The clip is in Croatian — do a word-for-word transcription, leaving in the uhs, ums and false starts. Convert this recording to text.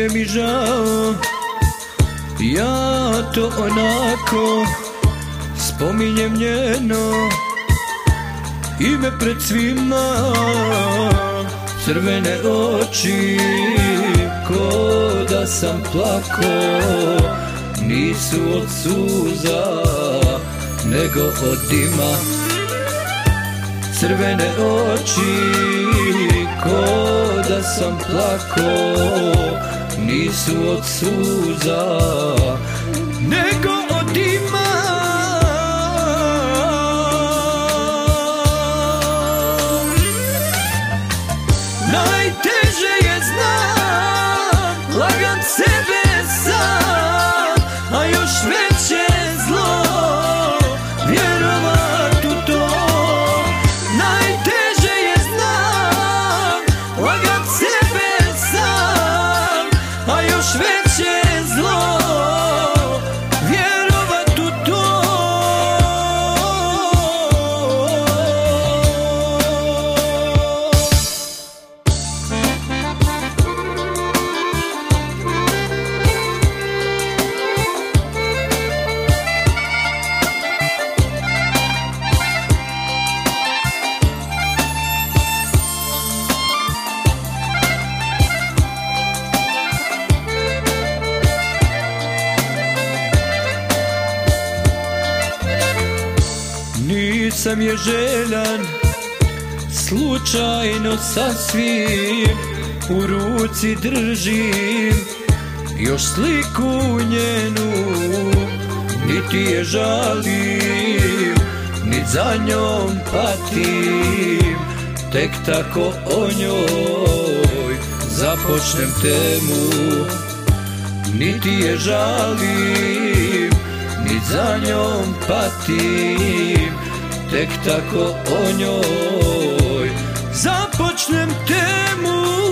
nije mi žao, ja to onako spominjem njeno ime pred svima. Crvene oči ko da sam plako, nisu od suza nego od dima. Crvene oči ko da sam plako, nisu od suza nego od dima. Najteže je znam lagat sebe sam, a još veće zlo vjerovat u to. Najteže je znam lagat sebe sam, a još veće zlo vjerovat u to. Nisam je željan, slučajno sasvim u ruci držim još sliku njenu, niti je žalim, nit za njom patim, tek tako o njoj započnem temu. Niti je žalim, nit za njom patim, tek tako o njoj započnem temu.